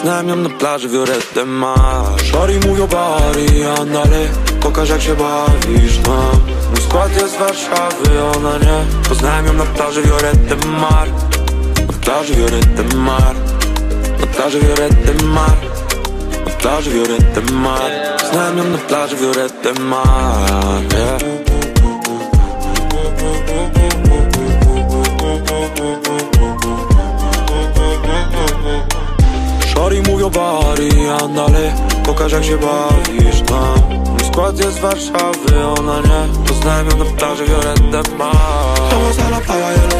Poznałem ją na plaży Violet Mar. Shorty mówią Bari, andale, pokaż jak się bawisz, no. Mój skład jest z Warszawy, ona nie. Poznałem ją na plaży Violet Mar. Na plaży Violet Mar. Na plaży Violet Mar. Na plaży Violet Mar. Poznałem ją na plaży Violet Mar, yeah. Shorty mówią Bari, andale, pokaż jak się bawisz, no. Mój skład jest z Warszawy, ona nie. Poznałem ją na plaży Violet Mar. Estamos a la playa y el